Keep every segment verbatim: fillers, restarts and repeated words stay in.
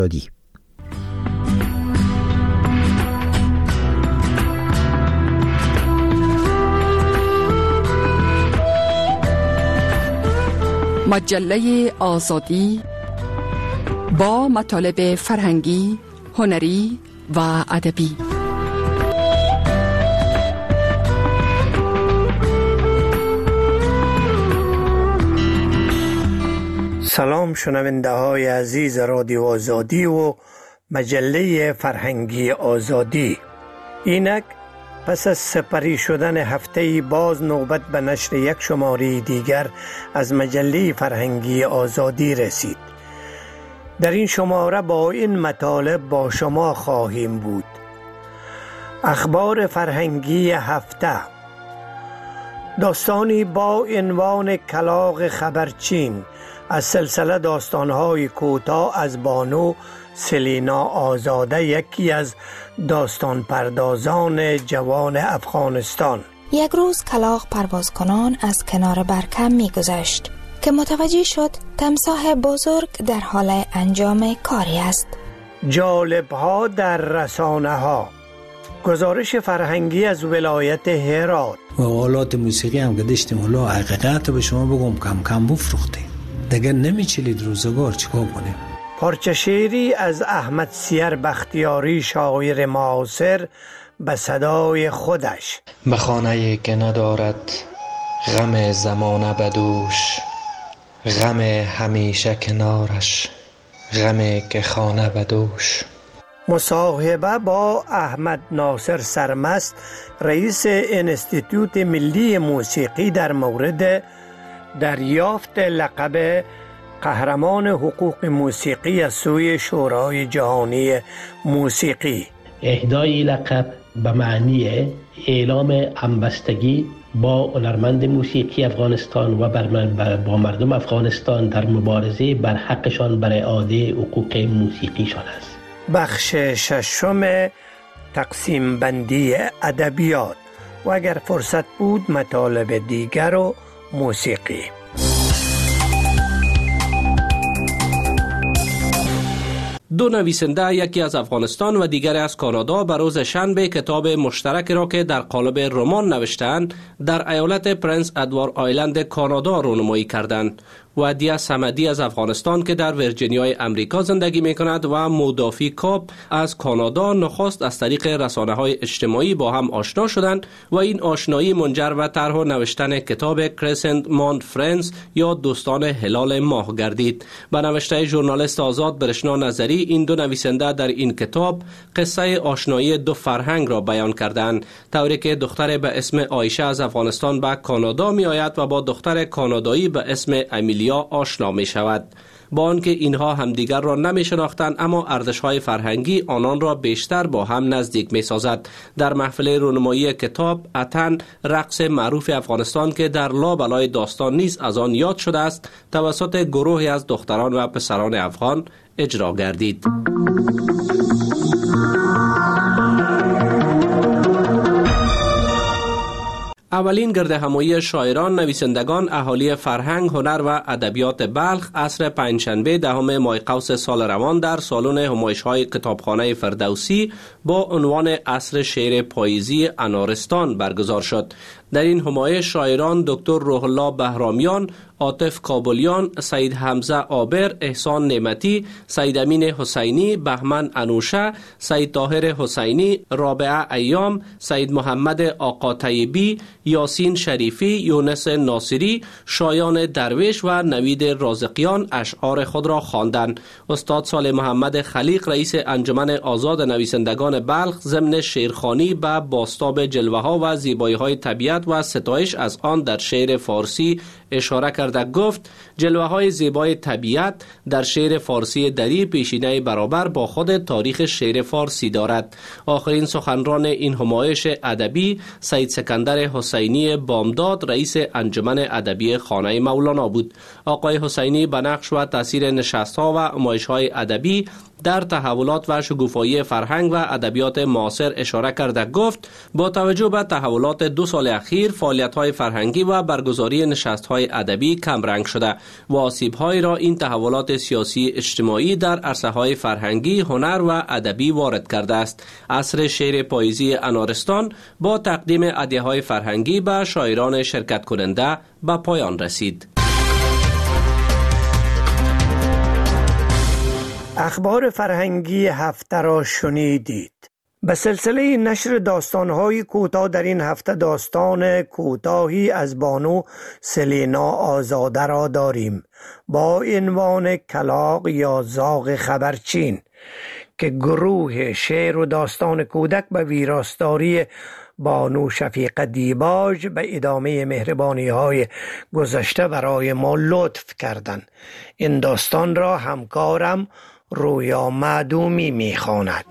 آزادی. مجله آزادی با مطالب فرهنگی، هنری و ادبی. سلام شنونده های عزیز رادیو آزادی و مجله فرهنگی آزادی. اینک پس از سپری شدن هفته باز نوبت به نشر یک شماره دیگر از مجله فرهنگی آزادی رسید. در این شماره با این مطالب با شما خواهیم بود: اخبار فرهنگی هفته، داستانی با عنوان کلاغ خبرچین از سلسله داستان‌های کوتاه از بانو سلینا آزاده، یکی از داستان پردازان جوان افغانستان. یک روز کلاغ پروازکنان از کنار برکم می گذشت که متوجه شد تمساح بزرگ در حال انجام کاری است. جالب‌ها در رسانه‌ها، گزارش فرهنگی از ولایت هرات. و آلات موسیقی هم که داشتیم، حالا حقیقت به شما بگم کم کم بفروختیم دیگه، نمیچلید روزگار، چیکار کنیم؟ پارچه شعری از احمد سیر بختیاری، شاعر معاصر، به صدای خودش. به خانه‌ای که ندارد غم زمانه بدوش، غم همیشه کنارش، غم که خانه بدوش. مصاحبه با احمد ناصر سرمست، رئیس انستیتوت ملی موسیقی، در مورد دریافت لقب قهرمان حقوق موسیقی از سوی شورای جهانی موسیقی. اهدای لقب به معنی اعلام همبستگی با هنرمند موسیقی افغانستان و با مردم افغانستان در مبارزه بر حقشان برای اعاده حقوق موسیقیشان است. بخش ششم، تقسیم بندی ادبیات و اگر فرصت بود مطالب دیگر و موسیقی. دو نویسنده، یکی از افغانستان و دیگری از کانادا، به روز شنبه کتاب مشترک را که در قالب رمان نوشتند در ایالت پرنس ادوارد آیلند کانادا رونمایی کردند. ودیع صمدی از افغانستان که در ویرجینیای امریکا زندگی می کند و مودافی کاپ از کانادا نخست از طریق رسانه‌های اجتماعی با هم آشنا شدند و این آشنایی منجر به طرح و نوشتن کتاب کرسنت ماند فرندز یا دوستان هلال ماه گردید. به نوشته ژورنالیست آزاد برشنا نظری، این دو نویسنده در این کتاب قصه آشنایی دو فرهنگ را بیان کردند، طوری که دختر به اسم عایشه از افغانستان به کانادا می آید و با دختر کانادایی به اسم امیلیا آشنا می شود. با آنکه اینها همدیگر را نمی شناختند، اما ارزش‌های فرهنگی آنان را بیشتر با هم نزدیک می سازد. در محفل رونمایی کتاب اتن، رقص معروف افغانستان که در لابلای داستان نیز از آن یاد شده است، توسط گروهی از دختران و پسران افغان اجرا گردید. اولین گرد همایی شاعران، نویسندگان، اهالی فرهنگ، هنر و ادبیات بلخ عصر پنجشنبه دهم ماه قوس سال روان در سالن همایش‌های کتابخانه فردوسی با عنوان عصر شعر پاییزی انارستان برگزار شد. در این همایش شاعران دکتر روح الله بهرامیان، عاطف کابلیان، سید حمزه عابر، احسان نعمتی، سید امین حسینی، بهمن انوشه، سید طاهر حسینی، رابعه ایام، سید محمد آقا طیبی، یاسین شریفی، یونس ناصری، شایان درویش و نوید رازقیان اشعار خود را خواندند. استاد صالح محمد خلیق، رئیس انجمن آزاد نویسندگان بلخ، ضمن شعرخوانی به بازتاب جلوه‌ها و زیبایی‌های طبیعت و ستایش از آن در شعر فارسی اشاره کرده گفت: جلوه‌های زیبای طبیعت در شعر فارسی دری پیشینه برابر با خود تاریخ شعر فارسی دارد. آخرین سخنران این همایش ادبی سید سکندر حسینی بامداد، رئیس انجمن ادبی خانه مولانا بود. آقای حسینی به نقش و تاثیر نشست‌ها و همایش‌های ادبی در تحولات و شکوفایی فرهنگ و ادبیات معاصر اشاره کرده گفت: با توجه به تحولات دو سال اخیر، فعالیت‌های فرهنگی و برگزاری نشست‌های های ادبی کم رنگ شده و آسیب های را این تحولات سیاسی اجتماعی در عرصه های فرهنگی، هنر و ادبی وارد کرده است. عصر شعر پاییزی انارستان با تقدیم هدیه های فرهنگی به شاعران شرکت کننده به پایان رسید. اخبار فرهنگی هفته را شنیدید. به سلسله نشر داستان‌های کوتاه در این هفته داستان کوتاهی از بانو سلینا آزاده را داریم با عنوان کلاغ یا زاغ خبرچین که گروه شعر و داستان کودک به ویراستاری بانو شفیقه دیباج به ادامه مهربانی‌های گذشته برای ما لطف کردند. این داستان را همکارم رویا معدومی می‌خواند.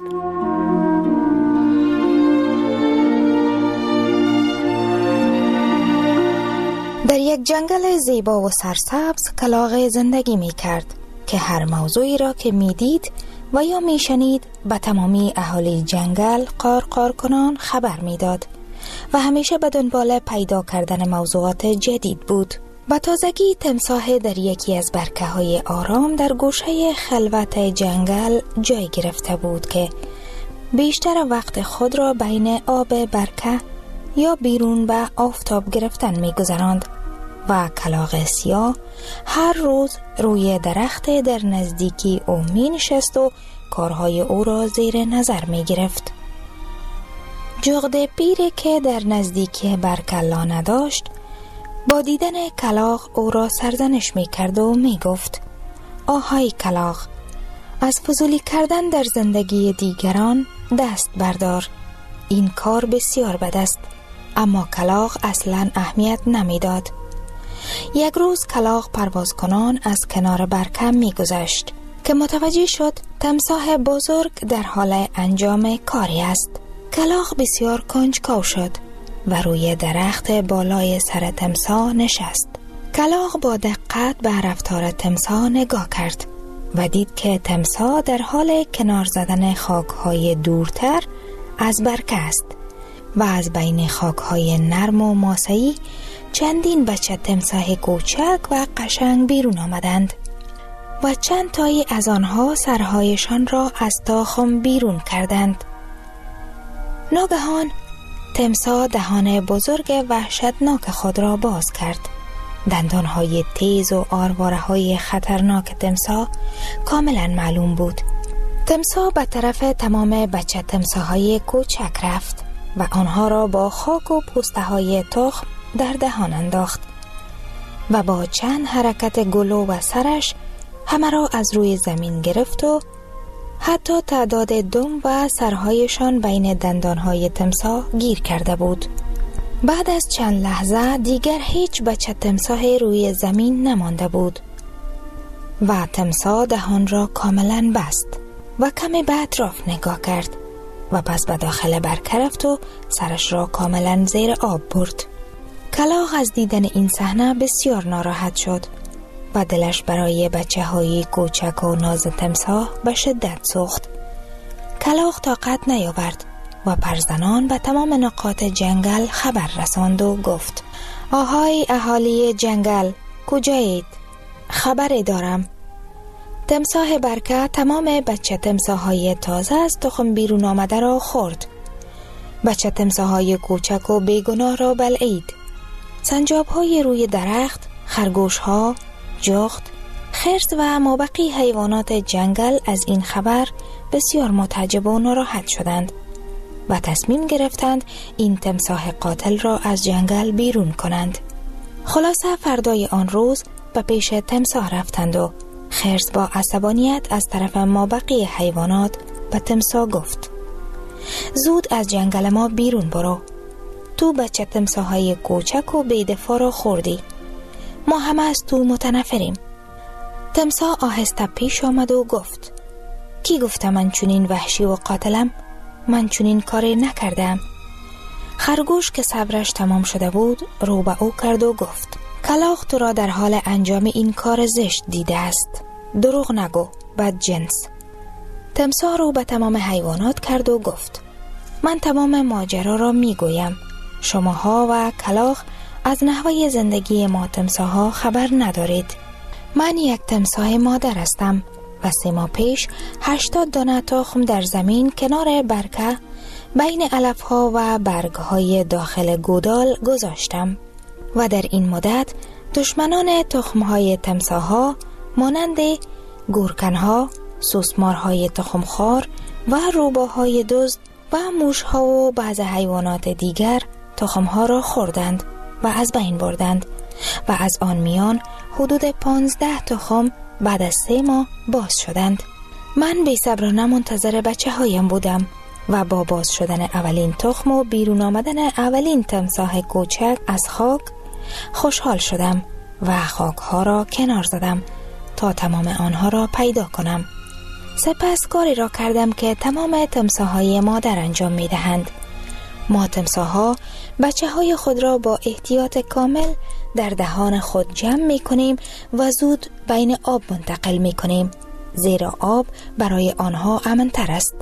در یک جنگل زیبا و سرسبز کلاغ زندگی می کرد که هر موضوعی را که می دید و یا می شنید به تمامی اهالی جنگل قارقار کنان خبر می داد و همیشه به دنبال پیدا کردن موضوعات جدید بود. به تازگی تمساح در یکی از برکه های آرام در گوشه خلوت جنگل جای گرفته بود که بیشتر وقت خود را بین آب برکه یا بیرون به آفتاب گرفتن می گذراند و کلاغ سیاه هر روز روی درخت در نزدیکی او می نشست و کارهای او را زیر نظر می گرفت. جغد پیری که در نزدیکی برکه لانه داشت با دیدن کلاغ او را سرزنش می کرد و می گفت: آهای کلاغ، از فضولی کردن در زندگی دیگران دست بردار، این کار بسیار بد است. اما کلاغ اصلاً اهمیت نمیداد. یک روز کلاغ پرواز کنان از کنار برکه می گذشت که متوجه شد تمساح بزرگ در حال انجام کاری است. کلاغ بسیار کنجکاو شد و روی درخت بالای سر تمساح نشست. کلاغ با دقت به رفتار تمساح نگاه کرد و دید که تمساح در حال کنار زدن خاک‌های دورتر از برکه است و از بین خاک‌های نرم و ماسه‌ای چندین بچه تمساح کوچک و قشنگ بیرون آمدند و چند تایی از آنها سرهایشان را از تاخم بیرون کردند. ناگهان تمساح دهان بزرگ وحشتناک خود را باز کرد. دندانهای تیز و آرواره‌های خطرناک تمساح کاملا معلوم بود. تمساح به طرف تمام بچه تمساح‌های کوچک رفت و آنها را با خاک و پوسته های تخم در دهان انداخت و با چند حرکت گلو و سرش همه را از روی زمین گرفت و حتی تعداد دم و سرهایشان بین دندانهای تمساح گیر کرده بود. بعد از چند لحظه دیگر هیچ بچه تمساح روی زمین نمانده بود و تمساح دهان را کاملا بست و کمی به اطراف نگاه کرد و پس به داخل برکه رفت و سرش را کاملا زیر آب برد. کلاغ از دیدن این صحنه بسیار ناراحت شد و دلش برای بچه های کوچک و ناز تمساح به شدت سوخت. کلاغ طاقت نیاورد و پرزنان به تمام نقاط جنگل خبر رساند و گفت: آهای اهالی جنگل، کجایید؟ خبری دارم. تمساح برکه تمام بچه تمساح‌های تازه از تخم بیرون آمده را خورد. بچه تمساح‌های کوچک و بیگناه را بلعید. سنجاب‌های روی درخت، خرگوش‌ها، جغد، خرس و مابقی حیوانات جنگل از این خبر بسیار متعجب و ناراحت شدند و تصمیم گرفتند این تمساح قاتل را از جنگل بیرون کنند. خلاصه فردای آن روز به پیش تمساح رفتند و خرس با عصبانیت از طرف مابقی حیوانات به تمساح گفت: زود از جنگل ما بیرون برو. تو بچه تمساح‌های کوچک و بی‌دفاع را خوردی. ما همه از تو متنفریم. تمساح آهسته پیش آمد و گفت: کی گفته من چنین وحشی و قاتلم؟ من چنین کاری نکردم. خرگوش که صبرش تمام شده بود رو به او کرد و گفت: کلاغ تو را در حال انجام این کار زشت دیده است. دروغ نگو، بد جنس. تمساح رو به تمام حیوانات کرد و گفت: من تمام ماجرا را می گویم. شماها و کلاغ از نحوه زندگی ما تمساح‌ها خبر ندارید. من یک تمساح مادر هستم و سه ماه پیش هشتاد دانه تخم در زمین کنار برکه بین علف‌ها و برگ‌های داخل گودال گذاشتم و در این مدت دشمنان تخم‌های تمساح‌ها مانند گورکن‌ها، سوسمارهای تخمخوار و روباهای دزد و موش‌ها و بعض حیوانات دیگر تخم‌ها را خوردند و از بین بردند و از آن میان حدود پانزده تخم بعد از سه ماه باز شدند. من بی‌صبرانه منتظر بچه هایم بودم و با باز شدن اولین تخم و بیرون آمدن اولین تمساح کوچک از خاک خوشحال شدم و خاک ها را کنار زدم تا تمام آنها را پیدا کنم. سپس کاری را کردم که تمام تمساح‌های مادر انجام می دهند. ما تمساح‌ها بچه های خود را با احتیاط کامل در دهان خود جمع می کنیم و زود بین آب منتقل می کنیم، زیرا آب برای آنها امن‌تر است.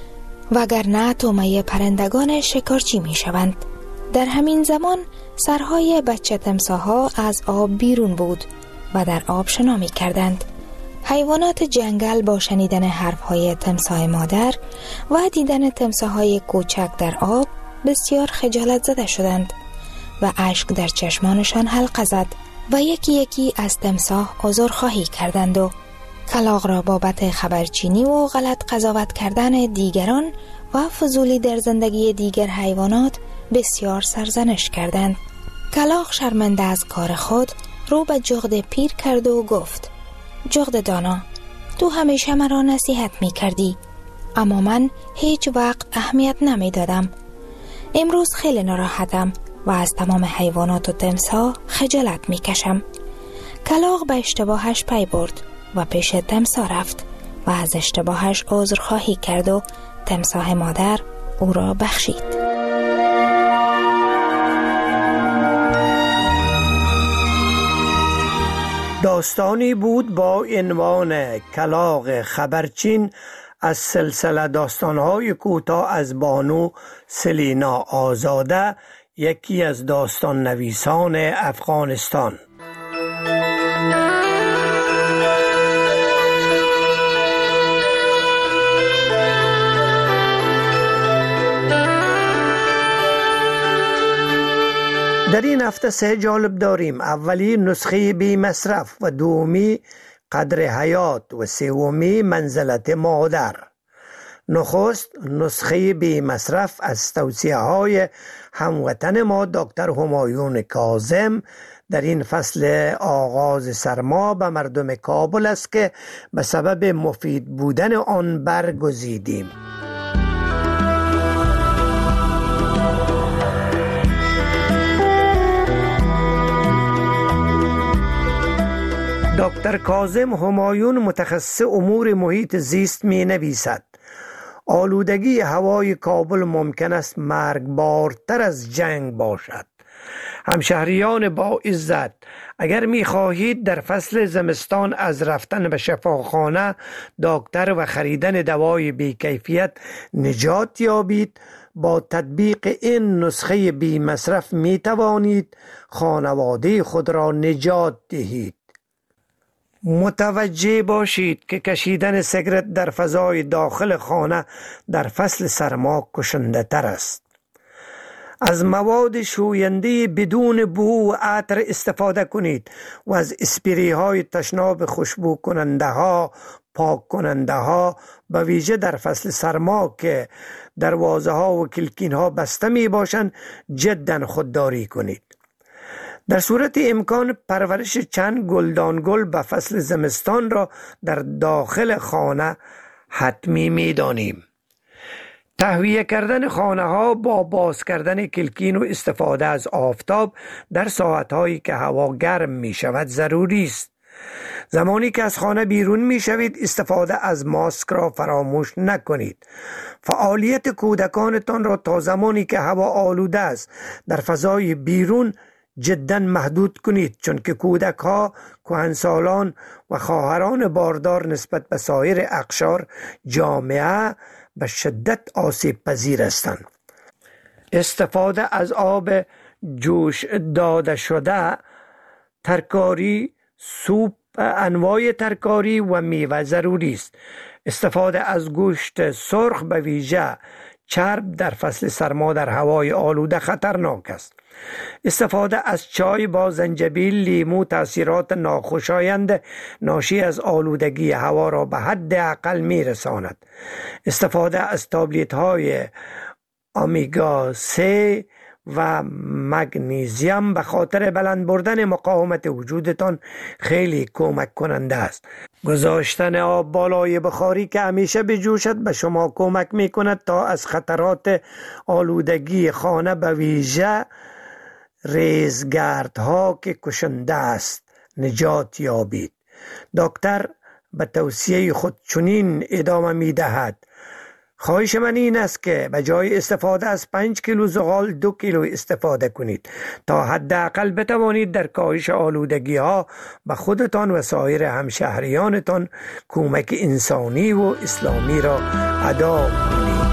وگرنه طعمه پرندگان شکارچی می شوند. در همین زمان سرهای بچه تمساح‌ها از آب بیرون بود و در آب شنا می کردند. حیوانات جنگل با شنیدن حرفهای تمساح مادر و دیدن تمساح‌های کوچک در آب بسیار خجالت زده شدند و اشک در چشمانشان حلقه زد و یکی یکی از تمساح عذرخواهی کردند و کلاغ را بابت خبرچینی و غلط قضاوت کردن دیگران و فضولی در زندگی دیگر حیوانات بسیار سرزنش کردند. کلاغ شرمنده از کار خود رو به جغد پیر کرد و گفت: جغد دانا، تو همیشه مرا نصیحت می کردی، اما من هیچ وقت اهمیت نمی دادم. امروز خیلی ناراحتم و از تمام حیوانات و تمساح خجالت می کشم. کلاغ به اشتباهش پی برد و پیش تمساح رفت و از اشتباهش عذرخواهی کرد و تمساح مادر او را بخشید. داستانی بود با عنوان کلاغ خبرچین از سلسله داستان‌های کوتاه از بانو سلینا آزاده، یکی از داستان نویسان افغانستان. در این هفته سه جالب داریم. اولی نسخه بی مصرف و دومی قدر حیات و سومی منزلت مادر. نخست نسخه بی مصرف از توصیه های هموطن ما دکتر همایون کاظم در این فصل آغاز سرما به مردم کابل است که به سبب مفید بودن آن برگزیدیم. دکتر کاظم همایون متخصص امور محیط زیست می نویسد: آلودگی هوای کابل ممکن است مرگبارتر از جنگ باشد. همشهریان با عزت، اگر می خواهید در فصل زمستان از رفتن به شفاخانه، دکتر و خریدن دوای بی‌کیفیت نجات یابید، با تطبیق این نسخه بی مصرف می توانید خانواده خود را نجات دهید. متوجه باشید که کشیدن سیگرت در فضای داخل خانه در فصل سرما کشنده تر است. از مواد شوینده بدون بو و عطر استفاده کنید و از اسپری های تشناب خوشبو کننده ها، پاک کننده ها، به ویژه در فصل سرما که دروازه ها و کلکین ها بسته می باشند، جدا خودداری کنید. در صورت امکان پرورش چند گلدان گل به فصل زمستان را در داخل خانه حتمی می دانیم. تهویه کردن خانه ها با باز کردن کلکین و استفاده از آفتاب در ساعت هایی که هوا گرم می شود ضروری است. زمانی که از خانه بیرون می شوید استفاده از ماسک را فراموش نکنید. فعالیت کودکانتان را تا زمانی که هوا آلوده است در فضای بیرون جدا محدود کنید، چون که کودک ها، کهنسالان و خواهران باردار نسبت به سایر اقشار جامعه به شدت آسیب پذیر هستند. استفاده از آب جوش داده شده، ترکاری، سوپ، انواع ترکاری و میوه ضروری است. استفاده از گوشت سرخ به ویژه چرب در فصل سرما در هوای آلوده خطرناک است. استفاده از چای با زنجبیل، لیمو تاثیرات ناخوشایند ناشی از آلودگی هوا را به حد اقل می رساند. استفاده از تابلت های اومگا سه و مگنیزیم به خاطر بلند بردن مقاومت وجودتان خیلی کمک کننده است. گذاشتن آب بالای بخاری که همیشه بجوشد به شما کمک می کند تا از خطرات آلودگی خانه به ویژه ریزگردها که کشنده است نجات یابید. دکتر به توصیه خود چنین ادامه می دهد: خواهش من این است که به جای استفاده از پنج کیلو زغال دو کیلو استفاده کنید تا حداقل بتوانید در کاهش آلودگی ها به خودتان و سایر همشهریانتان کمک انسانی و اسلامی را ادا کنید.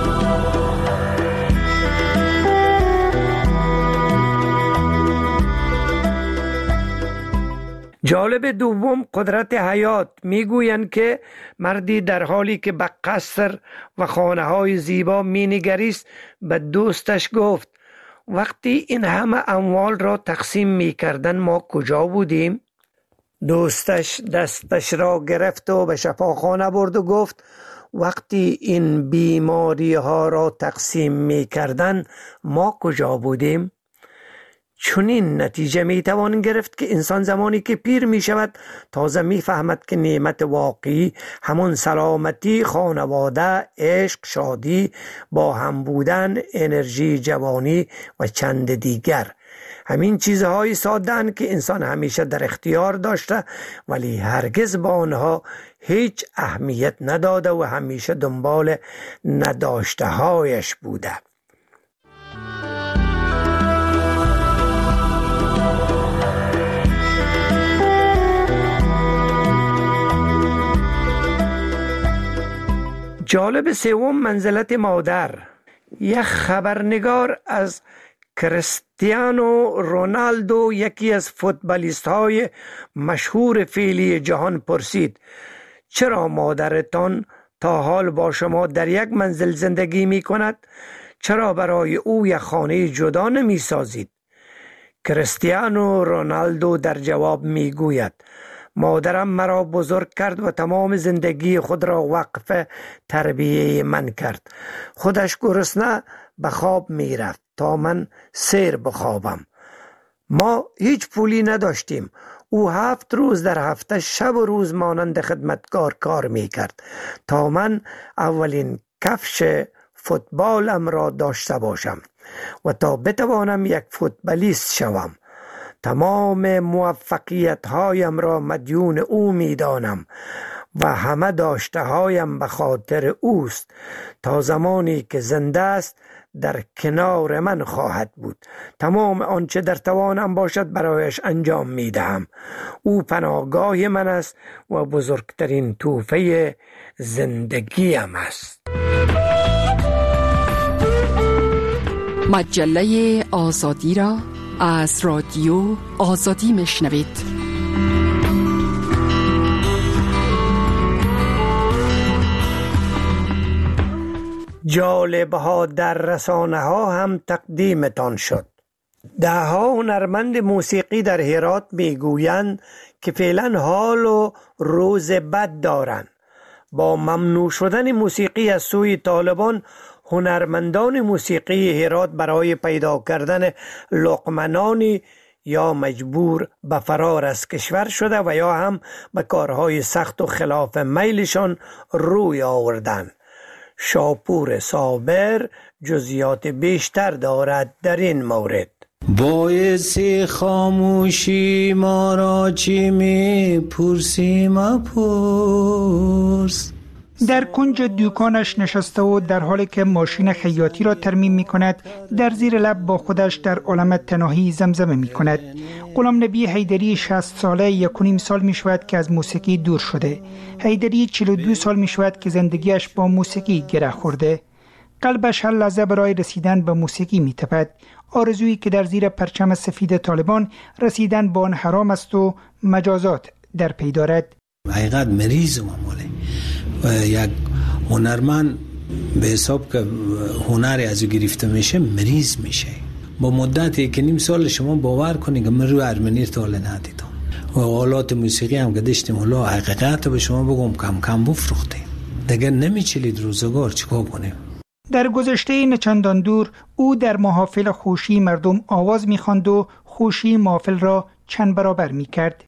جالب دوم، قدرت حیات. میگویند که مردی در حالی که به قصر و خانه های زیبا مینگریست به دوستش گفت: وقتی این همه اموال را تقسیم میکردن ما کجا بودیم؟ دوستش دستش را گرفت و به شفاخانه برد و گفت: وقتی این بیماری ها را تقسیم میکردن ما کجا بودیم؟ چنین نتیجه می توان گرفت که انسان زمانی که پیر می شود تازه می فهمد که نعمت واقعی همون سلامتی، خانواده، عشق، شادی، با هم بودن، انرژی جوانی و چند دیگر. همین چیزهای ساده‌اند که انسان همیشه در اختیار داشته ولی هرگز با آنها هیچ اهمیت نداده و همیشه دنبال نداشته هایش بوده. جالب سوم، منزلت مادر. یک خبرنگار از کریستیانو رونالدو، یکی از فوتبالیست های مشهور فعلی جهان، پرسید: چرا مادرتان تا حال با شما در یک منزل زندگی می کند؟ چرا برای او یک خانه جدا نمی سازید؟ کریستیانو رونالدو در جواب می گوید: مادرم مرا بزرگ کرد و تمام زندگی خود را وقف تربیه من کرد. خودش گرسنه به خواب می رفت تا من سیر بخوابم. ما هیچ پولی نداشتیم. او هفت روز در هفته شب و روز مانند خدمتکار کار می کرد تا من اولین کفش فوتبالم را داشته باشم و تا بتوانم یک فوتبالیست شوم. تمام موفقیت هایم را مدیون او می دانم و همه داشته هایم به خاطر اوست. تا زمانی که زنده است در کنار من خواهد بود. تمام آنچه در توانم باشد برایش انجام می دهم. او پناهگاه من است و بزرگترین تحفه زندگیم است. مجله آزادی را از رادیو آزادی میشنوید. جالب ها در رسانه ها هم تقدیمتان شد. ده ها هنرمند موسیقی در هرات میگویند که فعلا حال و روز بد دارند. با ممنوع شدن موسیقی از سوی طالبان، هنرمندان موسیقی هرات برای پیدا کردن لقمه‌نانی یا مجبور به فرار از کشور شده و یا هم به کارهای سخت و خلاف میلشان روی آوردند. شاپور صابر جزئیات بیشتر دارد در این مورد. باعث خاموشی ما را چی می پرسی مپرس. در کنج دوکانش نشسته و در حالی که ماشین خیاطی را ترمیم می کند، در زیر لب با خودش در عالم تنهایی زمزمه می کند. غلام نبی حیدری شصت ساله یک و نیم سال می شود که از موسیقی دور شده. حیدری چهل و دو سال می شود که زندگیش با موسیقی گره خورده. قلبش هر لحظه برای رسیدن به موسیقی می تپد. آرزویی که در زیر پرچم سفید طالبان رسیدن به آن حرام است و مجازات در پی دارد. حقیقت مریض معمولی و یک هنرمند به حساب که هنری از او گرفته میشه مریض میشه. با مدت یک نیم سال شما باور کنید که من روی ارمنی تا حالا ندیدم و آلات موسیقی هم که داشتیم حالا حقیقت به شما بگم کم کم بفروختیم دیگه نمیچلید روزگار چیکار کنیم. در گذشته نچندان دور او در محافل خوشی مردم آواز می‌خواند و خوشی محافل را چند برابر می‌کرد.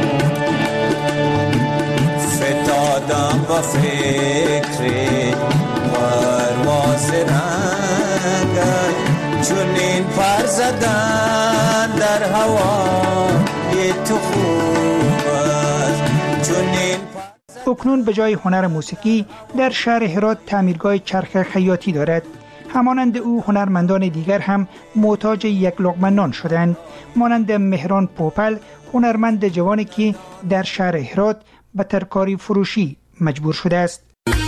فتادم با فکر پرواز رنگت چون این پر زدن در هوای تو خوب است چون این اکنون به جای هنر موسیقی در شهر هرات تعمیرگاه چرخ خیاطی دارد. همانند او هنرمندان دیگر هم محتاج یک لقمه نان شدند، مانند مهران پوپل، هنرمند جوانی که در شهر هرات به ترکاری فروشی مجبور شده است.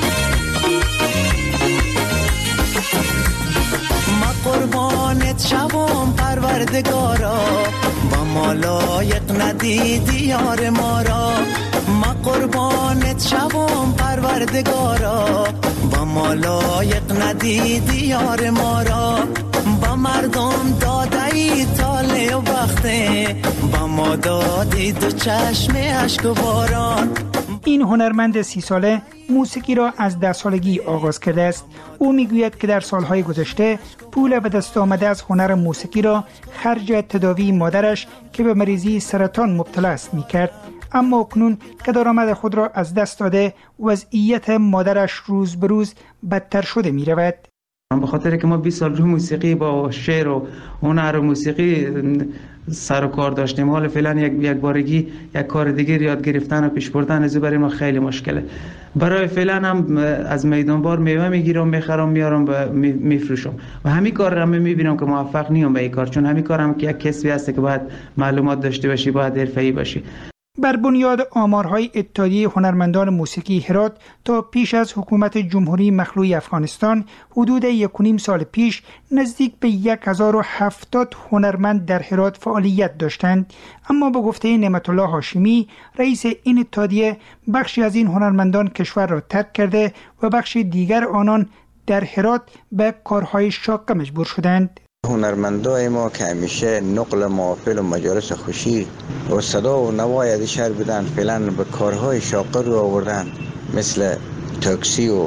ما قربانت شوم پروردگارا با ما لایق ندیدی یار ما را ما قربانت شوم پروردگارا با ما لایق ندیدی یار ما را با مردم دادی تاله و بخته با ما دادی دو چشم اشک و باران. این هنرمند سی ساله موسیقی را از ده سالگی آغاز کرده است. او میگوید که در سالهای گذشته پول به دست آمده از هنر موسیقی را خرج تداوی مادرش که به مریضی سرطان مبتلا است میکرد، اما اکنون که درآمد خود را از دست داده وضعیت مادرش روز به روز بدتر شده می رود. به خاطر که ما بیست سال روی موسیقی با شعر و هنر و موسیقی سر و کار داشتیم، حالا فعلا یک یک بارگی یک کار دیگه یاد گرفتن و پیش بردن از برای ما خیلی مشکله. برای فعلا هم از میدان بار میوه میگیرم میخرم میارم و میفروشم و همین کار رو میبینم که موفق نیم به این کار، چون همین کار هم که یک کسبی هست که باید معلومات داشته باشی، باید حرفه‌ای باشی. بر بنیاد آمارهای اتحادیه هنرمندان موسیقی هرات تا پیش از حکومت جمهوری مخلوع افغانستان حدود یک و نیم سال پیش نزدیک به یک هزار و هفتاد هنرمند در هرات فعالیت داشتند، اما به گفته نعمت الله هاشمی رئیس این اتحادیه بخشی از این هنرمندان کشور را ترک کرده و بخش دیگر آنان در هرات به کارهای شاق مجبور شدند. هنرمندای ما که همیشه نقل محافل و مجالس خوشی و صدا و نوای از شهر بدن فعلا به کارهای شاقه رو آوردن، مثل تاکسی و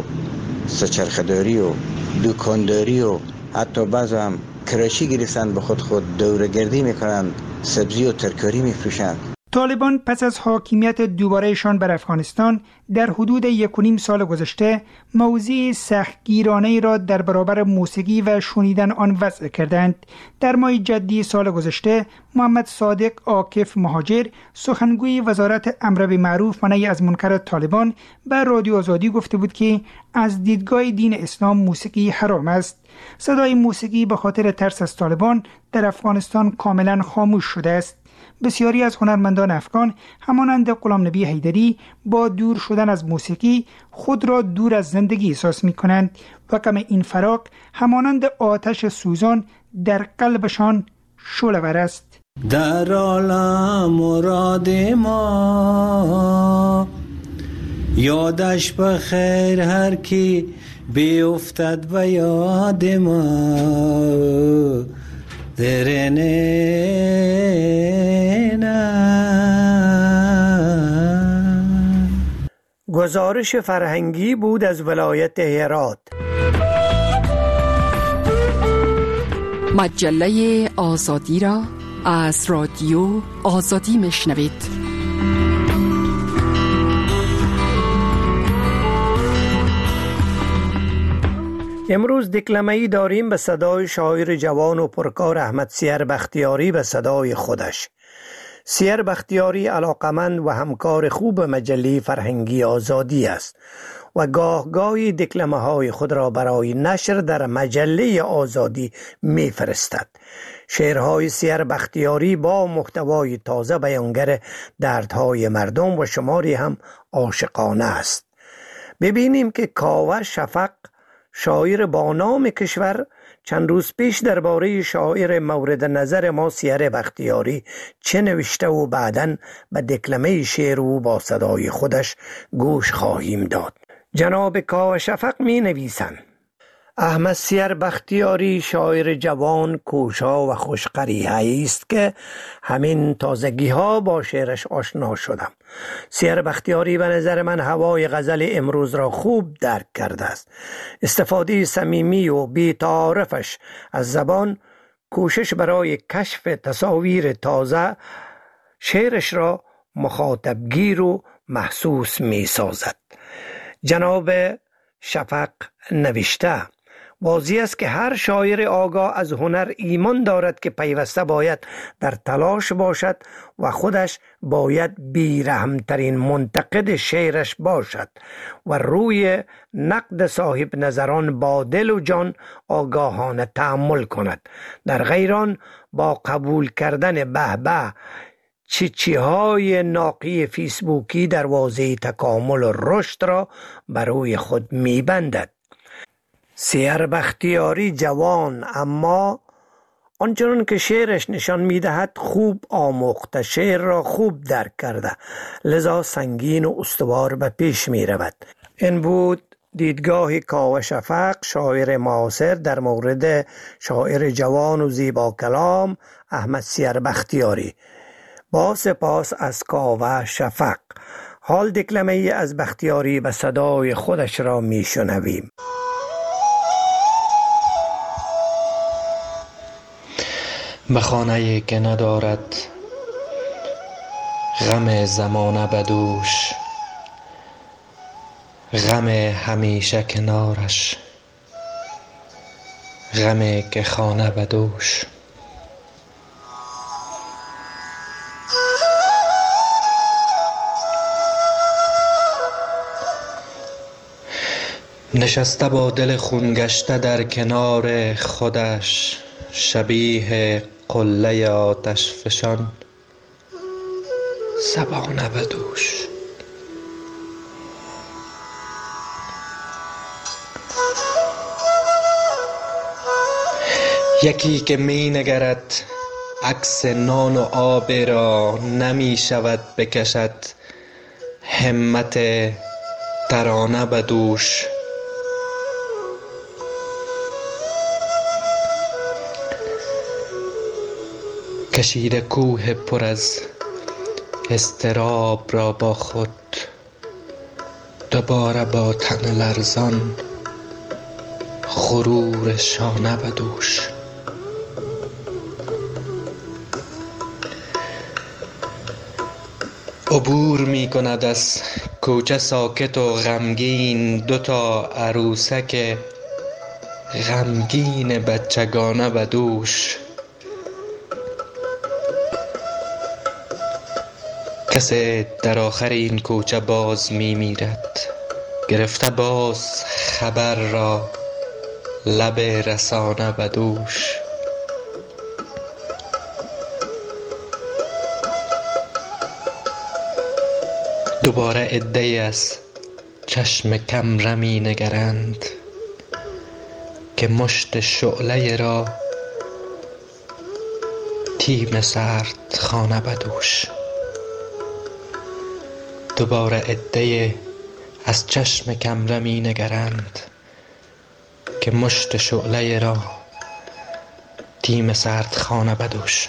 سچرخداری و دکانداری و حتی بعض هم کراشی گرفتن به خود خود دوره‌گردی میکنن، سبزی و ترکاری میفروشن. طالبان پس از حاکمیت دوبارهشان بر افغانستان در حدود یک و نیم سال گذشته موضوع سختگیرانه را در برابر موسیقی و شنیدن آن وضع کردند. در ماه جدی سال گذشته محمد صادق عاکف مهاجر سخنگوی وزارت امر بالمعروف و نهی از منکر طالبان به رادیو آزادی گفته بود که از دیدگاه دین اسلام موسیقی حرام است. صدای موسیقی به خاطر ترس از طالبان در افغانستان کاملا خاموش شده است. بسیاری از هنرمندان افغان همانند غلام نبی حیدری با دور شدن از موسیقی خود را دور از زندگی احساس می کنند و کم این فراق همانند آتش سوزان در قلبشان شعله‌ور است. در عالم مراد ما یادش بخیر هر کی بیفتد و یاد ما درنه گزارش فرهنگی بود از ولایت هرات. مجله آزادی را از رادیو آزادی میشنوید. امروز دکلمه‌ای داریم به صدای شاعر جوان و پرکار احمد سیر بختیاری به صدای خودش. سیر بختیاری علاقمند و همکار خوب مجله فرهنگی آزادی است و گاه گاهی دکلمه های خود را برای نشر در مجله آزادی می فرستد. شعرهای سیر بختیاری با محتوای تازه بیانگر دردهای مردم و شماری هم عاشقانه است. ببینیم که کاوه شفق شاعر با نام کشور، چند روز پیش درباره شاعر مورد نظر ما سیر بختیاری چه نوشته و بعداً به دکلمه شعر او با صدای خودش گوش خواهیم داد. جناب کاوه شفق می نویسند: احمد سیر بختیاری شاعر جوان، کوشا و خوشقریحه‌ای است که همین تازگی ها با شعرش آشنا شدم. سیر بختیاری به نظر من هوای غزل امروز را خوب درک کرده است. استفاده صمیمی و بی‌تعارفش از زبان، کوشش برای کشف تصاویر تازه، شعرش را مخاطبگیر و محسوس می سازد. جناب شفق نوشته: واضح است که هر شاعر آگاه از هنر ایمان دارد که پیوسته باید در تلاش باشد و خودش باید بیرحمترین منتقد شعرش باشد و روی نقد صاحب نظران با دل و جان آگاهانه تأمل کند. در غیر آن با قبول کردن به به چی چی های ناقی فیسبوکی دروازه تکامل و رشد را بروی خود می بندد. سیر بختیاری جوان، اما آنچنان که شعرش نشان می دهد خوب آموخته، شعر را خوب درک کرده، لذا سنگین و استوار به پیش می رود. این بود دیدگاه کاوه شفق، شاعر معاصر، در مورد شاعر جوان و زیبا کلام احمد سیر بختیاری. با سپاس از کاوه شفق. حال دکلمه ای از بختیاری به صدای خودش را می شنویم. به خانه‌ای که ندارد غم زمانه بدوش، غم همیشه کنارش، غمی که خانه بدوش. نشسته با دل خون گشته در کنار خودش، شبیه قله آتش فشان زبانه بدوش. یکی که می نگرد عکس نان و آب را، نمی شود بکشد همت ترانه بدوش. کشیده کوه پر از اضطراب را با خود، دوباره با تن لرزان غرور شانه بدوش. عبور می کند از کوچه ساکت و غمگین، دوتا عروسک غمگین بچگانه بدوش. کسی در آخر این کوچه باز می میرد، گرفته باز خبر را لب رسانه بدوش. دوباره عده‌ای از چشم کم می نگرند که مشت شعله را تیم سرد خانه بدوش. دوباره عده‌ای از چشم کم می نگرند که مشت شعله را تیم سرد خانه بدوش.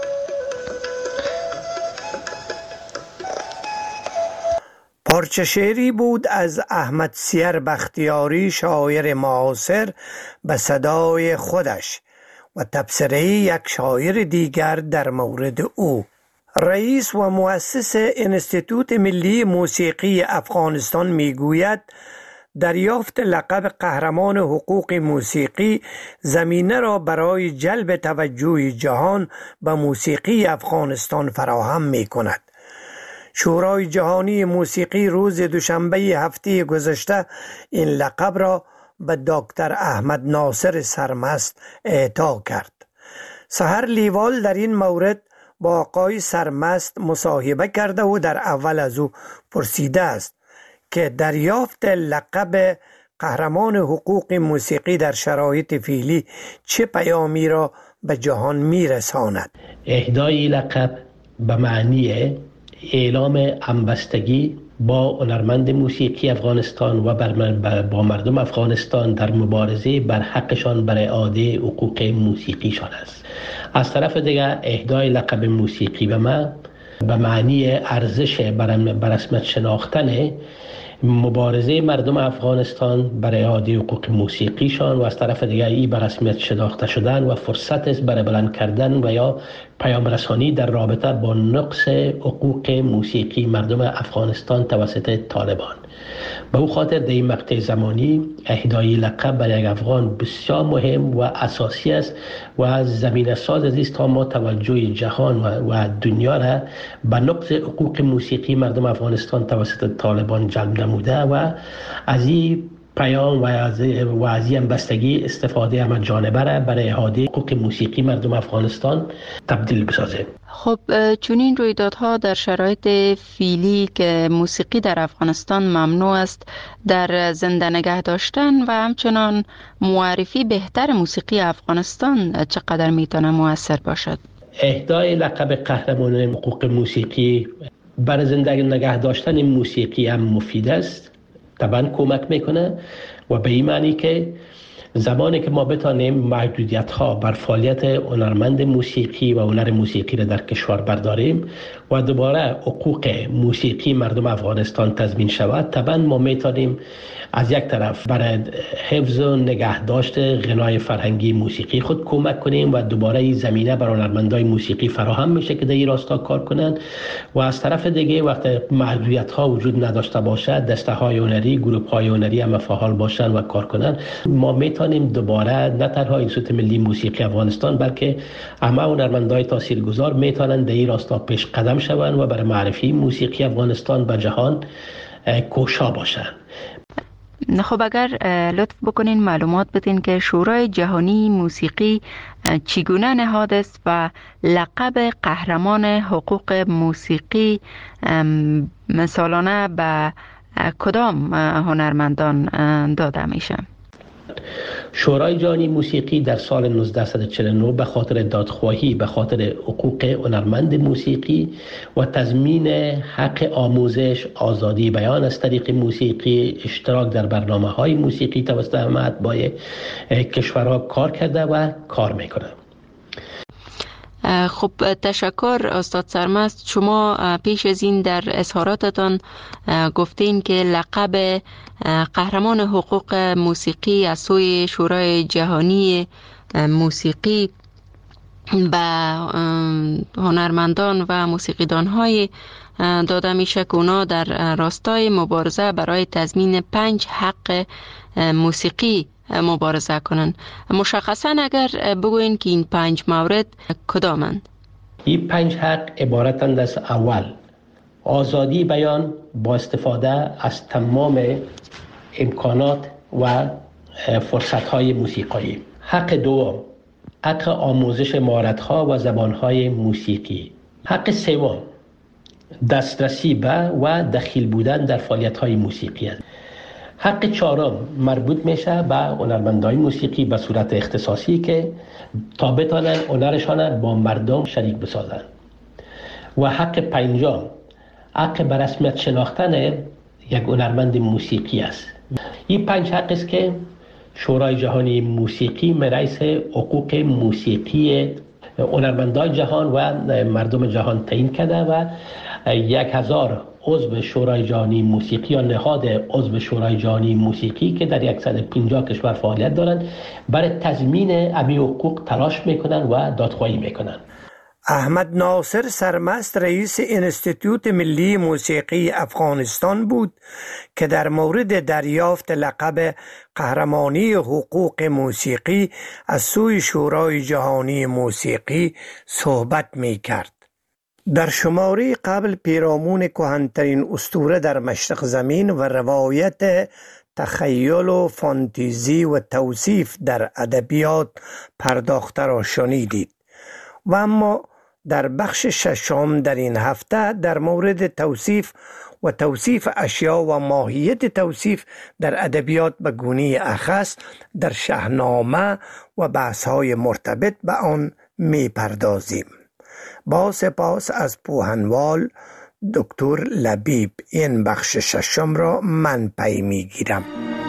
پارچه شعری بود از احمد سیر بختیاری، شاعر معاصر، به صدای خودش و تبصره یک شاعر دیگر در مورد او. رئیس و مؤسس انستیتوت ملی موسیقی افغانستان میگوید دریافت لقب قهرمان حقوق موسیقی زمینه را برای جلب توجه جهان به موسیقی افغانستان فراهم می کند. شورای جهانی موسیقی روز دوشنبه هفته گذشته این لقب را به دکتر احمد ناصر سرمست اعطا کرد. سحر لیوال در این مورد با آقای سرمست مصاحبه کرده و در اول از او پرسیده است که دریافت لقب قهرمان حقوق موسیقی در شرایط فعلی چه پیامی را به جهان میرساند؟ اهدای لقب به معنی اعلام همبستگی با هنرمند موسیقی افغانستان و با مردم افغانستان در مبارزه بر حقشان بر اعاده حقوق موسیقیشان است. از طرف دیگر اهدای لقب موسیقی به ما به معنی ارزش بر رسمیت شناختن مبارزه مردم افغانستان برای اعاده حقوق موسیقیشان و از طرف دیگر این به رسمیت شناخته شدن و فرصت است برای بلند کردن و یا پیام رسانی در رابطه با نقص حقوق موسیقی مردم افغانستان توسط طالبان. به او خاطر در این مقطع زمانی اهدای لقب برای یک افغان بسیار مهم و اساسی است و زمینه ساز است تا ما توجه جهان و دنیا را به نقص حقوق موسیقی مردم افغانستان توسط طالبان جلب نموده و از این پیام و از و از این بستگی استفاده همه جانبه را برای اعاده حقوق موسیقی مردم افغانستان تبدیل بسازه. خب چون این رویدادها در شرایط فعلی که موسیقی در افغانستان ممنوع است در زنده نگه داشتن و همچنان معرفی بهتر موسیقی افغانستان چقدر میتونه مؤثر باشد؟ اهدای لقب قهرمان حقوق موسیقی برای زنده نگه داشتن موسیقی هم مفید است، طبعا کمک میکنه و به این معنی که زمانی که ما بتانیم محدودیت ها بر فعالیت هنرمند موسیقی و هنر موسیقی را در کشور برداریم و دوباره حقوق موسیقی مردم افغانستان تضمین شود، طبعا ما میتونیم از یک طرف برای حفظ و نگهداشت غنای فرهنگی موسیقی خود کمک کنیم و دوباره این زمینه بر هنرمندای موسیقی فراهم میشه که در این راستا کار کنند و از طرف دیگه وقتی محدودیت ها وجود نداشته باشد دسته های هنری، گروه های هنری هم فعال باشند و کار کنند، ما میتونیم دوباره نه تنها اینستیتوت ملی موسیقی افغانستان بلکه همه هنرمندای تاثیرگذار میتونند در این راستا پیش قدم شوند و برای معرفی موسیقی افغانستان به جهان کوشا باشند. خب اگر لطف بکنین معلومات بدین که شورای جهانی موسیقی چگونه نهاد است و لقب قهرمان حقوق موسیقی سالانه به کدام هنرمندان داده میشه؟ شورای جهانی موسیقی در سال نوزده چهل و نه به خاطر دادخواهی به خاطر حقوق هنرمند موسیقی و تضمین حق آموزش، آزادی بیان از طریق موسیقی، اشتراک در برنامه‌های موسیقی توسط همه اتباع کشورها کار کرده و کار میکنه. خب تشکر استاد سرمست. شما پیش از این در اظهاراتتان گفتین که لقب قهرمان حقوق موسیقی از سوی شورای جهانی موسیقی به هنرمندان و موسیقیدان‌های داده میشه که اونا در راستای مبارزه برای تضمین پنج حق موسیقی مبارزه کنن. مشخصا اگر بگوین که این پنج مورد کدامند؟ این پنج حق عبارتند از: اول، آزادی بیان با استفاده از تمام امکانات و فرصت‌های موسیقایی. حق دوم، حق آموزش مهارت‌ها و زبان‌های موسیقی. حق سوم، دسترسی به و دخیل بودن در فعالیت‌های موسیقی است. حق چهارم مربوط میشه به هنرمندای موسیقی به صورت اختصاصی که تا بتانن هنرشان با مردم شریک بسازن. و حق پنجم، حق به رسمیت شناختن یک هنرمند موسیقی است. این پنج حق است که شورای جهانی موسیقی رئیس حقوق موسیقی هنرمندای جهان و مردم جهان تعیین کرده و یک هزار عضو شورای جهانی موسیقی یا نهاد عضو شورای جهانی موسیقی که در صد و پنجاه کشور فعالیت دارند برای تضمین امی حقوق تلاش میکنن و دادخواهی میکنن. احمد ناصر سرمست رئیس انستیتوت ملی موسیقی افغانستان بود که در مورد دریافت لقب قهرمانی حقوق موسیقی از سوی شورای جهانی موسیقی صحبت می کرد. در شماره قبل پیرامون کهن‌ترین اسطوره در مشرق زمین و روایت تخیل و فانتزی و توصیف در ادبیات پرداخته را شنیدید و اما در بخش ششم در این هفته در مورد توصیف و توصیف اشیا و ماهیت توصیف در ادبیات به گونه اخص در شاهنامه و بحث‌های مرتبط به آن می پردازیم. با سپاس از پوهنوال دکتر لبیب، این بخش ششم را من پی می گیرم.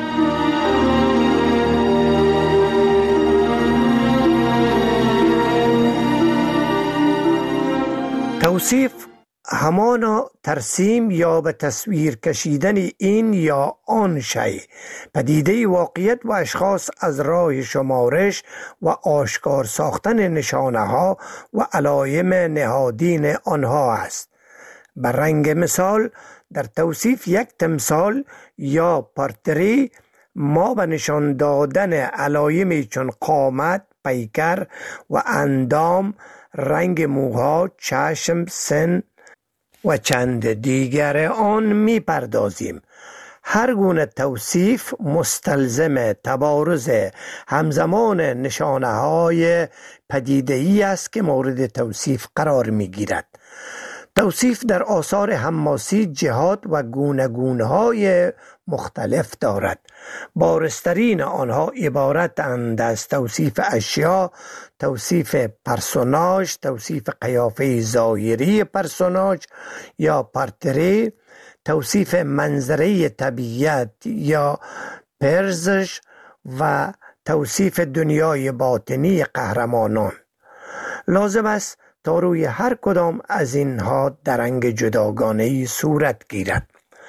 توصیف همانا ترسیم یا به تصویر کشیدن این یا آن شی، پدیده واقعیت و اشخاص از راه شمارش و آشکار ساختن نشانه ها و علایم نهادین آنها است. بر رنگ مثال در توصیف یک تمثال یا پارتری ما به نشان دادن علایمی چون قامت، پیکر و اندام، رنگ موها، چشم، سن و چند دیگر آن می پردازیم. هر گونه توصیف مستلزم تبارز همزمان نشانه های پدیده‌ای است که مورد توصیف قرار می گیرد. توصیف در آثار حماسی جهات و گونه‌گونه‌های مختلف دارد. بارزترین آنها عبارتند از توصیف اشیا، توصیف پرسوناژ، توصیف قیافه ظاهری پرسوناژ یا پارتری، توصیف منظره طبیعت یا پرزش و توصیف دنیای باطنی قهرمانان. لازم است تا روی هر کدام از اینها درنگ جداگانه‌ای صورت گیرد.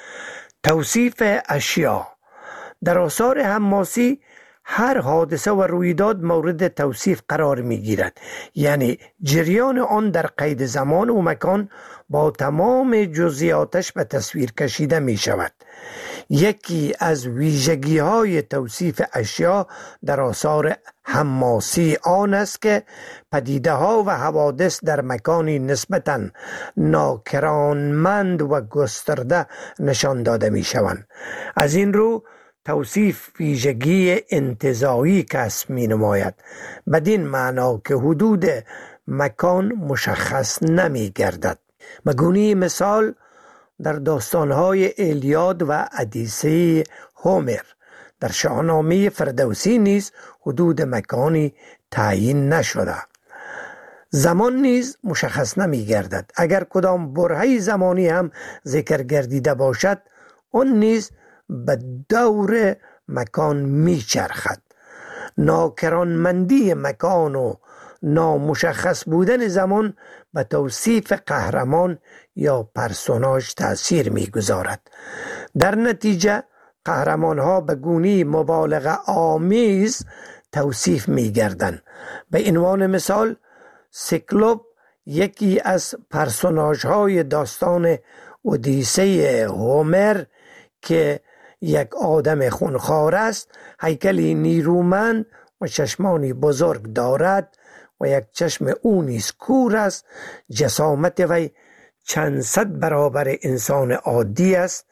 توصیف اشیا در آثار حماسی هر حادثه و رویداد مورد توصیف قرار می گیرد، یعنی جریان آن در قید زمان و مکان با تمام جزئیاتش به تصویر کشیده می شود. یکی از ویژگی های توصیف اشیا در آثار حماسی آن است که پدیده ها و حوادث در مکانی نسبتاً ناکرانمند و گسترده نشان داده می شوند. از این رو توصیف ویژگی انتزاعی کسب می نماید، بدین معنا که حدود مکان مشخص نمی گردد. به گونه مثال در داستانهای ایلیاد و ادیسه هومر، در شاهنامه فردوسی نیز حدود مکانی تعیین نشده. زمان نیز مشخص نمی گردد. اگر کدام برهه زمانی هم ذکر گردیده باشد، آن نیز به دور مکان می چرخد. ناکرانمندی مکان و نامشخص بودن زمان به توصیف قهرمان یا پرسوناژ تأثیر می گذارد. در نتیجه قهرمان ها به گونه مبالغه آمیز توصیف می گردند. به عنوان مثال سیکلوپ یکی از پرسوناژ های داستان اودیسه هومر که یک آدم خونخوار است، هیکلی نیرومند و چشمانی بزرگ دارد و یک چشم او نیز کور است. جسامت وی چند صد برابر انسان عادی است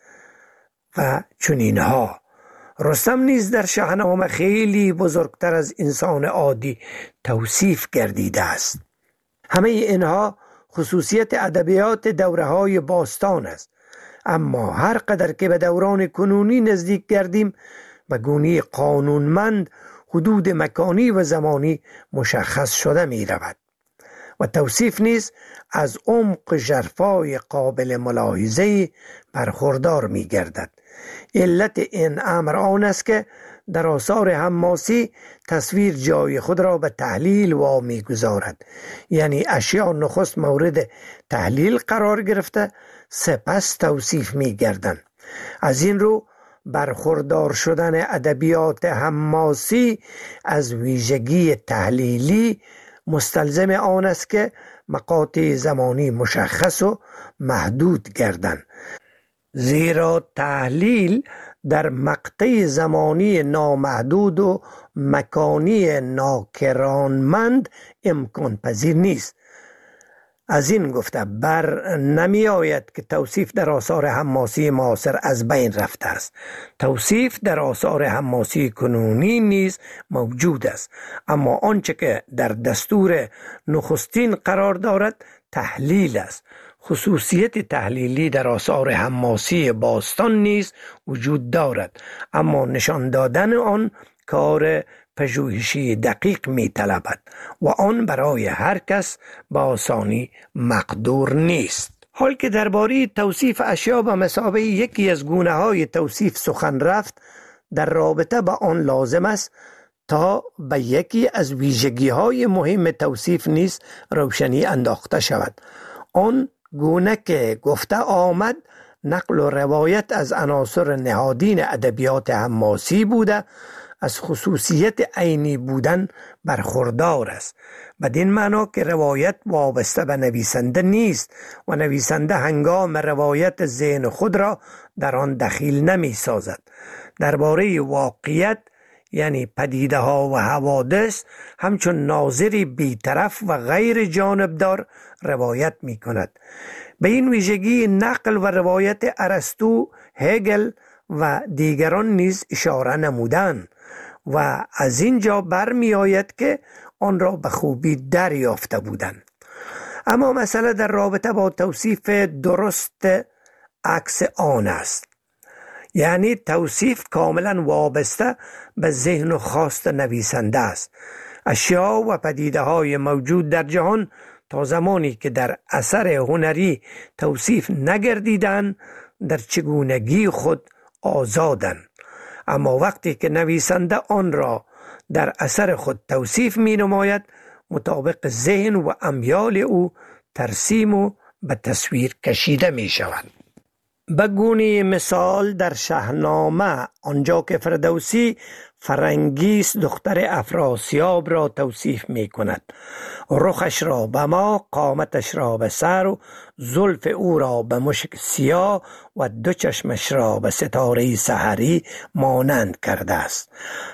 و چنینها. رستم نیز در شاهنامه خیلی بزرگتر از انسان عادی توصیف گردیده است. همه اینها خصوصیت ادبیات دوره‌های باستان است، اما هر قدر که به دوران کنونی نزدیک گردیم به گونه قانونمند حدود مکانی و زمانی مشخص شده می رود و توصیف نیز از عمق ژرفای قابل ملاحظه برخوردار می گردد. علت این امر آن است که در آثار حماسی تصویر جای خود را به تحلیل وامی گذارد، یعنی اشیاء نخست مورد تحلیل قرار گرفته سپس توصیف می گردند. از این رو برخوردار شدن ادبیات حماسی از ویژگی تحلیلی مستلزم آن است که مقاطع زمانی مشخص و محدود گردند، زیرا تحلیل در مقطع زمانی نامحدود و مکانی ناکرانمند امکان پذیر نیست. از این گفته بر نمی آید که توصیف در آثار حماسی معاصر از بین رفته است. توصیف در آثار حماسی کنونی نیز موجود است، اما آنچه که در دستور نخستین قرار دارد تحلیل است خصوصیت تحلیلی در آثار حماسی باستان نیز وجود دارد، اما نشان دادن آن کار پژوهشی دقیق می طلبد و آن برای هر کس با آسانی مقدور نیست. حال که درباره توصیف اشیا به مثابه یکی از گونه های توصیف سخن رفت، در رابطه با آن لازم است تا به یکی از ویژگی های مهم توصیف نیز روشنی انداخته شود. آن گونه که گفته آمد نقل و روایت از عناصر نهادین ادبیات حماسی بوده از خصوصیت عینی بودن برخوردار است، بدین معنا که روایت وابسته به نویسنده نیست و نویسنده هنگام روایت ذهن خود را در آن دخیل نمی سازد. درباره واقعیت یعنی پدیده ها و حوادث همچون ناظری بی‌طرف و غیر جانبدار روایت می کند. به این ویژگی نقل و روایت ارسطو، هگل و دیگران نیز اشاره نمودند و از اینجا برمی آید که آن را به خوبی دریافته بودند. اما مسئله در رابطه با توصیف درست عکس آن است، یعنی توصیف کاملا وابسته به ذهن و خواست نویسنده است. اشیا و پدیده های موجود در جهان تا زمانی که در اثر هنری توصیف نگردیدند در چگونگی خود آزادند، اما وقتی که نویسنده آن را در اثر خود توصیف می نماید مطابق ذهن و امیال او ترسیم و به تصویر کشیده می شود. به گونه مثال در شاهنامه آنجا که فردوسی فرنگیس دختر افراسیاب را توصیف می کند، رخش را به ماه، قامتش را به سر و زلف او را به مشک سیاه و دو چشمش را به ستاره سحری مانند کرده است.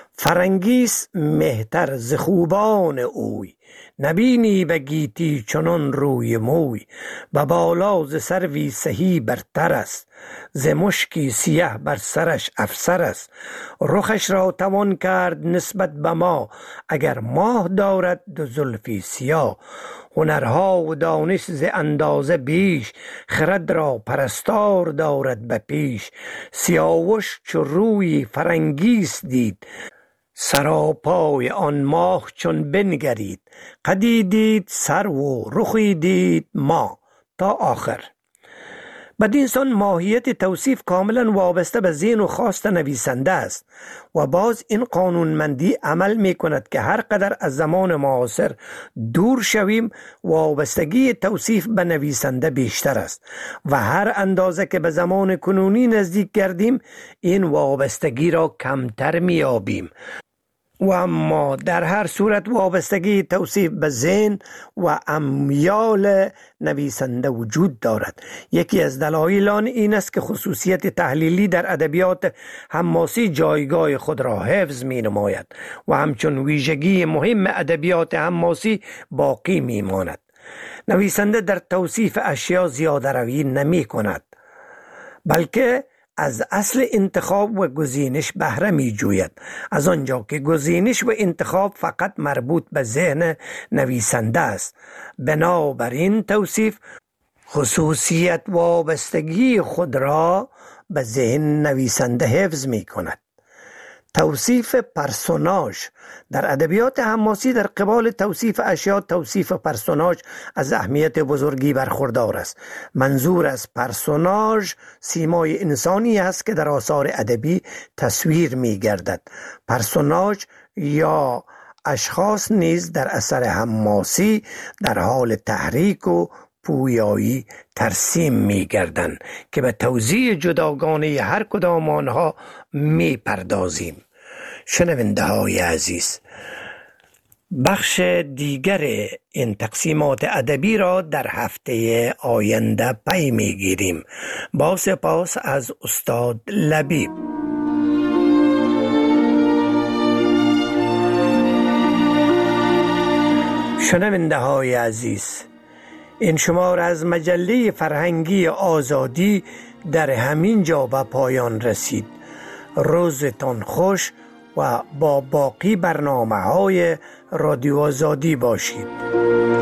فرنگیس مهتر ز خوبان اوی، نبینی به گیتی چنان روی موی. به بالا ز سروی سهی برتر است، ز مشکی سیه بر سرش افسر است. رخش را توان کرد نسبت به ما، اگر ماه دارد دو زلفی سیاه. هنرها و دانش ز اندازه بیش، خرد را پرستار دارد به پیش. سیاوش چو روی فرنگیس دید، سراپای آن ماه چون بنگرید. قدی دید سر و رخی دید ما، تا آخر. بدین سان ماهیت توصیف کاملا وابسته به ذهن و خواست نویسنده است و باز این قانونمندی عمل می کند که هر قدر از زمان معاصر دور شویم وابستگی توصیف به نویسنده بیشتر است و هر اندازه که به زمان کنونی نزدیک گردیم این وابستگی را کمتر می یابیم. و اما در هر صورت وابستگی توصیف به ذهن و امیال نویسنده وجود دارد. یکی از دلایل آن این است که خصوصیت تحلیلی در ادبیات حماسی جایگاه خود را حفظ می نماید و همچون ویژگی مهم ادبیات حماسی باقی می ماند. نویسنده در توصیف اشیا زیاده روی نمی کند، بلکه از اصل انتخاب و گزینش بهره می جوید، از آنجا که گزینش و انتخاب فقط مربوط به ذهن نویسنده است. بنابراین توصیف خصوصیت وابستگی خود را به ذهن نویسنده حفظ می کند. توصیف پرسوناژ در ادبیات حماسی در قبال توصیف اشیا، توصیف پرسوناژ از اهمیت بزرگی برخوردار است. منظور از پرسوناژ سیمای انسانی است که در آثار ادبی تصویر می گردد. پرسوناژ یا اشخاص نیز در اثر حماسی در حال تحریک و پویایی ترسیم می گردند که به توزیع جداگانه هر کدام آنها می پردازیم. شنونده های عزیز، بخش دیگر این تقسیمات ادبی را در هفته آینده پی می گیریم. با سپاس از استاد لبیب. شنونده های عزیز، این شمار از مجله فرهنگی آزادی در همین جا به پایان رسید. روزتان خوش و با باقی برنامه های رادیو آزادی باشید.